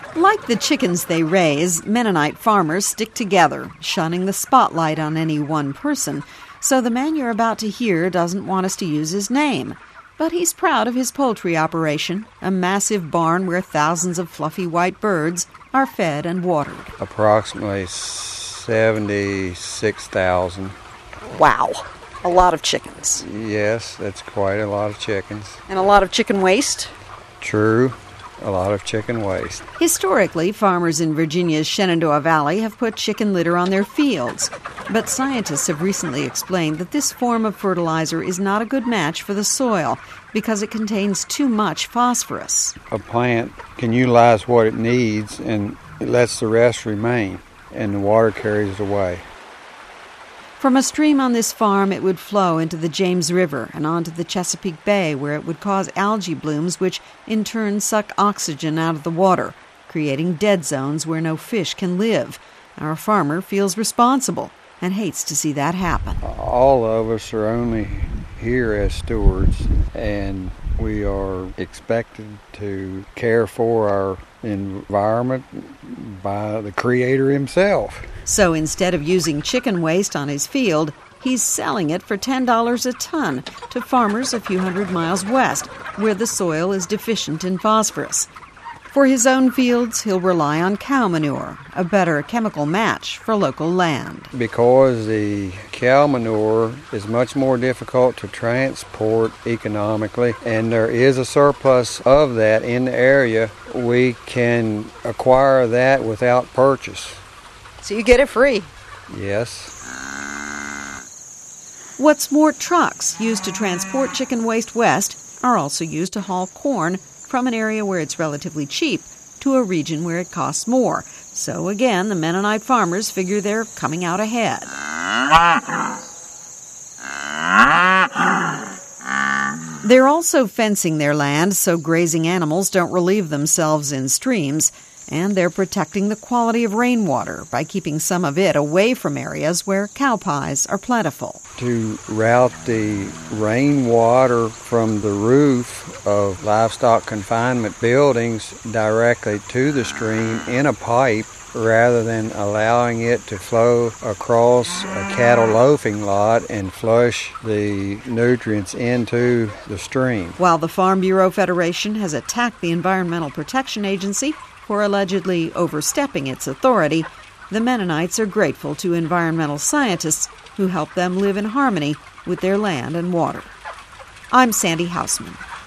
Like the chickens they raise, Mennonite farmers stick together, shunning the spotlight on any one person. So the man you're about to hear doesn't want us to use his name. But he's proud of his poultry operation, a massive barn where thousands of fluffy white birds are fed and watered. Approximately 76,000. Wow, a lot of chickens. Yes, that's quite a lot of chickens. And a lot of chicken waste? True, a lot of chicken waste. Historically, farmers in Virginia's Shenandoah Valley have put chicken litter on their fields. But scientists have recently explained that this form of fertilizer is not a good match for the soil because it contains too much phosphorus. A plant can utilize what it needs and it lets the rest remain, and the water carries away. From a stream on this farm, it would flow into the James River and onto the Chesapeake Bay, where it would cause algae blooms, which in turn suck oxygen out of the water, creating dead zones where no fish can live. Our farmer feels responsible and hates to see that happen. All of us are only here as stewards, and we are expected to care for our environment by the Creator himself. So instead of using chicken waste on his field, he's selling it for $10 a ton to farmers a few hundred miles west, where the soil is deficient in phosphorus. For his own fields, he'll rely on cow manure, a better chemical match for local land. Because the cow manure is much more difficult to transport economically, and there is a surplus of that in the area, we can acquire that without purchase. So you get it free? Yes. What's more, trucks used to transport chicken waste west are also used to haul corn from an area where it's relatively cheap to a region where it costs more. So again, the Mennonite farmers figure they're coming out ahead. They're also fencing their land so grazing animals don't relieve themselves in streams, and they're protecting the quality of rainwater by keeping some of it away from areas where cow pies are plentiful. To route the rainwater from the roof of livestock confinement buildings directly to the stream in a pipe rather than allowing it to flow across a cattle loafing lot and flush the nutrients into the stream. While the Farm Bureau Federation has attacked the Environmental Protection Agency for allegedly overstepping its authority, the Mennonites are grateful to environmental scientists who help them live in harmony with their land and water. I'm Sandy Hausman.